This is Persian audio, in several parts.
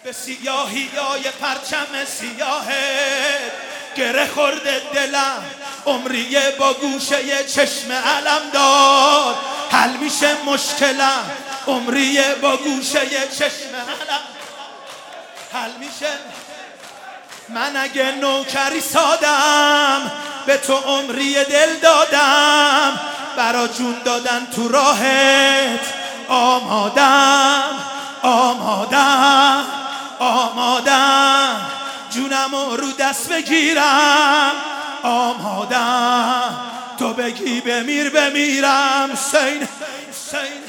به سیاهی های پرچم سیاهت گره خورده دلم، عمری با گوشه چشم علم داد حل میشه مشکلم، عمری با گوشه چشم علم حل میشه. من اگه نوکری سادم به تو عمری دل دادم، برا جون دادن تو راهت آمادم آمادم آمادم، جونمو رو دست بگیرم آمادم، تو بگی بمیر بمیرم. سین سین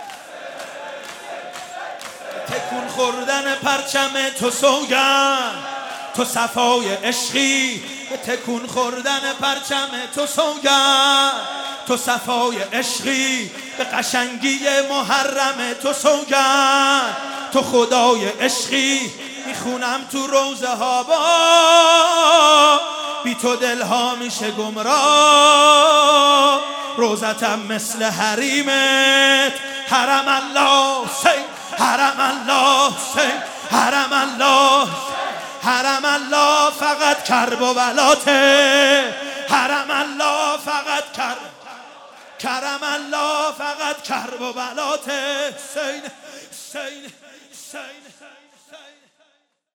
تکون خوردن پرچم تو سوگن، تو صفای عشقی به تکون خوردن پرچم تو سوگن، تو صفای عشقی به قشنگی محرم تو سوگن، تو خدای عشقی میخونم تو روزه ها با بی تو دلها میشه گمراه، روزتم مثل حریمت حرم الله سین حرم الله سین حرم الله حرم الله، فقط کرب و بلاته حرم الله، فقط کرم الله، فقط کرب و بلاته. سین سین سین سین